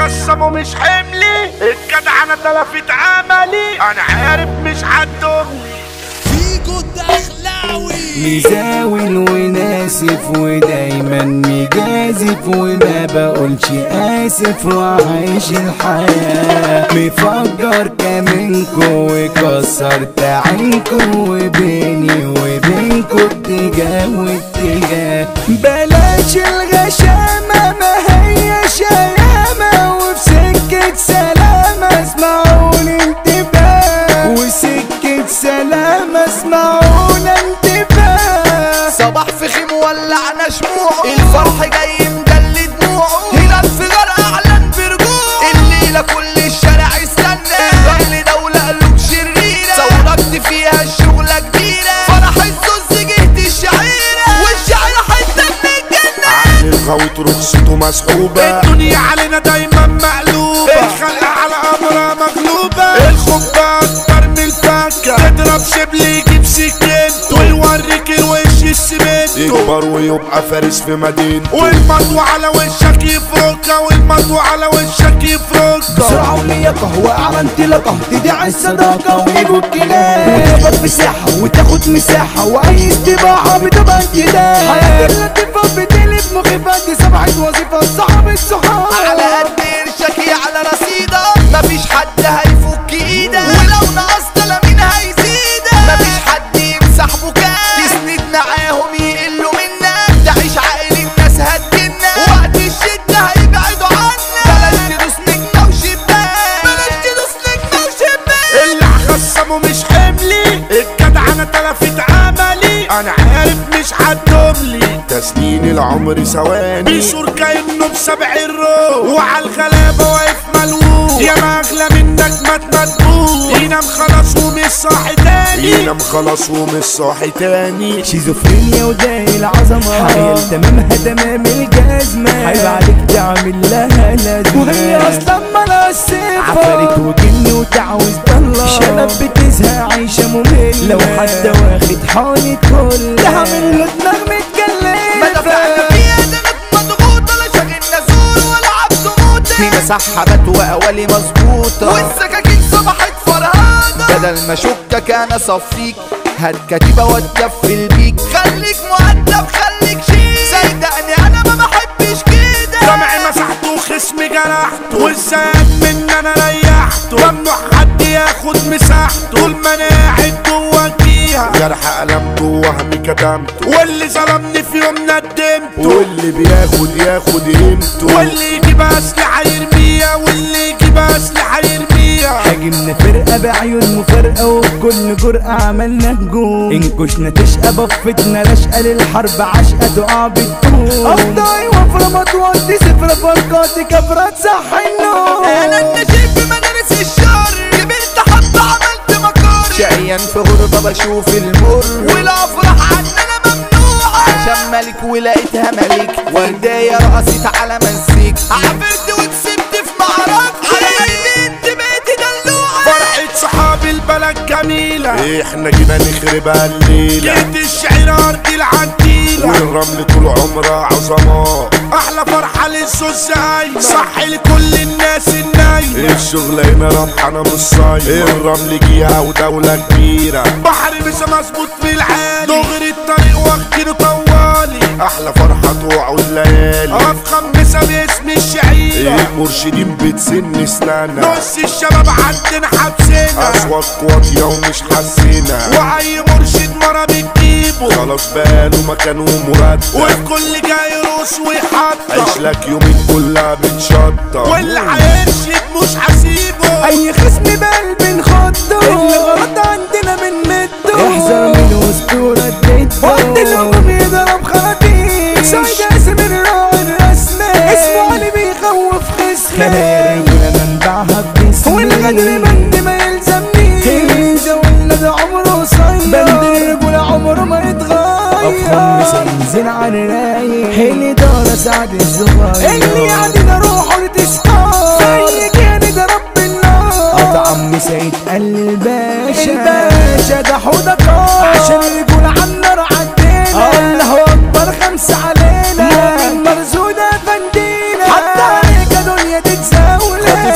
خصمه مش حملي، الجدع انا تلفت عملي، انا عارف مش هتدوملي. فيكو الدخلاوي مزاول وناسف ودايما مجازف وما بقولش اسف وعايش الحياة مفجر كمنكو وكسرت عينكو وبيني وبينكو اتجاه واتجاه. بلاش الغشامة ما هي شيامة وفي سكة سلامة اسمعوني انتباه وسكة سلامة اسمعونا انتباه. صباح في خيم ولعنا شموعه الفرح جاي مجلي دموعه هنا الفجر اعلن برجوعه الليلة كل الشارع استنى اهل دولة قلوب شريرة صورت فيها الشغلة كبيرة فرح الزوز جهد الشعيرة والشعيرة حتة من الجنة عقل الغويط رخصته مسحوبة، الدنيا علينا دايما مقلوبة، الخلق على امرها مغلوبة، الخبة اكتر من الفكة تضرب شبل يجيب سكينته ويوريك الوش السمنتو يكبر ويبقى فارس في مدينته والمطوة على وشك يفركها والمطوة على وشك يفركها. بسرعة ولياقة وأعلى انطلاقة تدعي الصداقة ويجوا الكلام وتاخد مساحة وتاخد مساحة وأي استباحة بتبقى انتداب. حياة اللطيفة بتقلب مخيفة دي سبعة وظيفة صعب الصحاب على قد قرشك على رصيدك مفيش حد هيفك ايدك ولو نقصت لا مين هيزيدك مفيش حد يمسح بكاك تسند معاهم يقلوا منك تعيش عاقل الناس هتجنك وقت الشدة هيبعدوا عنك بلاش تدوس نجمة وشباك بلاش تدوس نجمة وشباك اللي خصمه مش حملي، الجدع انا تلفت عملي، انا عارف مش هتدوملي. تسنين العمر ثواني بيشور كأنه بسبع الروح وعلى الغلابة واقف ملوك يا ما اغلى منك ما تمدوك ينام خلاص ومش صاحي تاني ينام خلاص ومش صاحي تاني. شيزوفرينيا وداي العظمة حيل تمامها تمام الجزمة عيب عليك تعمل لها لازمة وهي اصلا مالهاش صفة عفاريت وجن وتعوز ضلة شنب بتزهق عايشة مملة لو حد واخد حالة كل ده عامل له دماغ ما دفعنا فيها دمك مضغوطة لا شاغلنا زور ولا عبد موتة هنا سحبت وأولي مظبوطة والسكاكين صبحت فرهادة بدل ما شكك أنا صفيك هات كتيبة واتكفل بيك خليك مؤدب خليك شيك صدقني أنا ما بحبش كده سمعي مسحته وخصمي جرحته والزاد من انا ريحته ممنوع حد ياخد مساحته طول ما انا قاعد جوا فيها جرح ألمته وهمي كتمته واللي ظلمني في يوم ندمته واللي بياخد ياخد قيمته واللي يجيب اسلحة يرميها واللي يجيب اسلحة يرميها. هاجمنا فرقة بعيون مفارقة وبكل جرأة عملنا هجوم انكشنا تشقى بفتنا رشقة للحرب عشقة تقع بالدوم أفضعي وفرة مطواتي صفرة فرقاتي كفرة تصحي النوم. أنا النجيب في مدارس الشر كبرت حتى عملت مكار شقيان في غربة بشوف المر والأفراح عننا ممنوعة عشان ملك ولقيتها ملك ورداية رقصت على منسيك عبرت وكسبت في معركة على قلبي انت بقيت دلوعة فرحة صحاب البلد جميلة احنا جينا نخربها الليلة جيت الشعير ارض العنتيلة والرمل طول عمرها عظماء احلى فرحة للزوز قايمة صح لكل الناس النايمة الشغل هنا ربحانة مش صايمة الرمل جيها ودولة كبيرة بحر مش مظبوط في العالي دغري الطريق واخدينه طوالي احلى فرحة تقعد ليالي افخم مسا باسم الشعيرة المرشدين بتسن سنانا نص الشباب عندنا حبسنا اصوات واطية ومش حسينا واي مرشد مرة بتجيبه خلاص بقاله مكانه مرتب والكل جاي يرقص ويحطه عيش لك يومين كلها بتشطه واللي هيرشد مش هسيبه اي خصم بقلب نخضه اللي غلط عندنا بنمده احذر من اسطورة جده وقت الهجوم يضرب خراطيم سعيد اسم الراعي الرسمي اسمه علي بيخوف خصمي خلايا منبعها بجسمي والغدر بند ما يلزمنيش اللي ولا ده عمره قصير بند الرجولة عمره ما يتغير افهم مسنزل على الرايق اللي دار سعد الصغير اللي عندنا روحه لتسحار زي كان ده رب النار قطع عمي سيد الباشا الباشا ده حوضة كار عشان الرجولة عالنار عدينا الله اكبر خمسة علينا من مرزودة فندينا حتى عليك دنيا تتساوي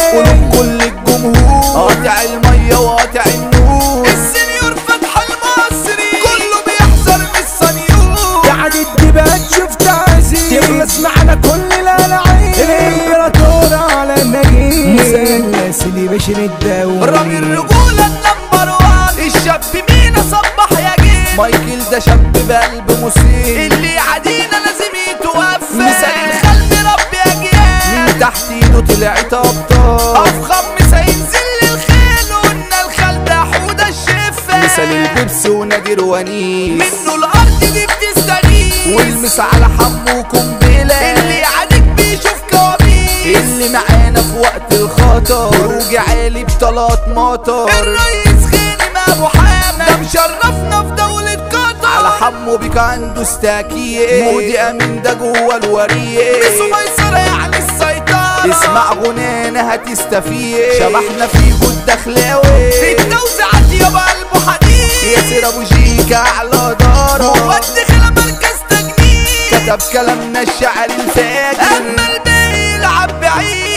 قلوب كل الجمهور قاطع المية وقاطع النور السنيور فتح المصري كله بيحذر من الصنيور قاعد الدبات شوف تعزيز تخلص معنا كل الألعاب الإمبراطور على النجيب مثلث اللي بشر الدولة رامي الرجولة النمبر وان الشاب مينا صبح يا جيل مايكل ده شاب بقلب مصيب اللي يعادينا لازم يتوفى مثال الخلق ربي أجيال من تحت ايده طلعت أبطال أفخم مثال ينزل الخيل وقلنا الخال ده حودة الشفة مثال البيبس ونادر ونيس منه الأرض دي بتستغيث والمس على حمو قنبلة اللي يعاديك بيشوف كوابيس اللي معانا في وقت الخطر خروج عالي بطلات مطر الرئيس غانم ابو حامد ده مشرفنا في دولة قطر على حمو بيك عنده استاكية مودي امين ده جوه الورية بسو ميسرة يعني السيطرة اسمع غنانا هتستفيد شبحنا في جود دخلاوي في التوزيعات يابا قلبه حديد ياسر ابو جيكا على دارة ودخل مركز تجنيد كتب كلامنا الشعر الفاجر اما الباقي يلعب بعيد